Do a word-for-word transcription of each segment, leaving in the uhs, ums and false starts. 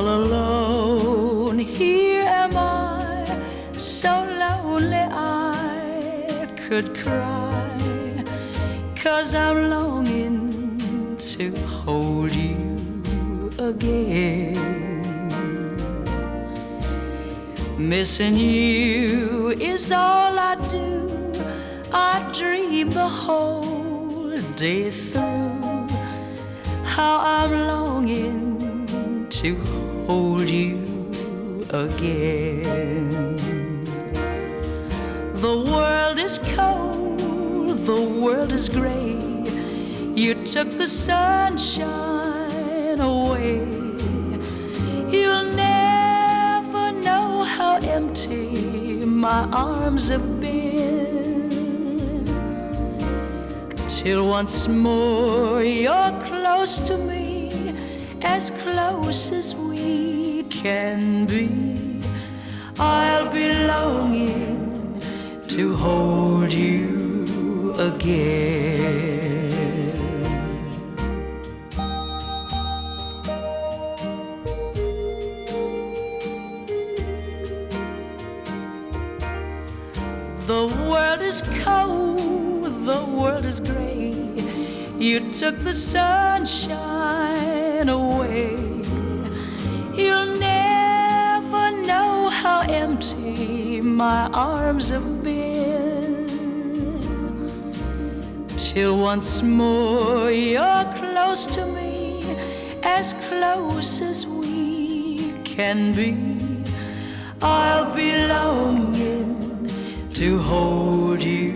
All alone, here am I, so lonely I could cry, 'cause I'm longing to hold you again. Missing you is all I do. I dream the whole day through how I'm longing to hold you again. The world is cold, the world is gray. You took the sunshine away. You'll never know how empty my arms have been, till once more you're close to me, as close as we can be. I'll be longing to hold you again. The world is cold, the world is gray. You took the sunshine away. You'll never know how empty my arms have been, till once more you're close to me, as close as we can be. I'll be longing to hold you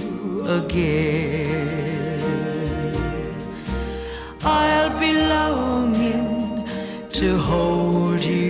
again. I'll be longing to hold you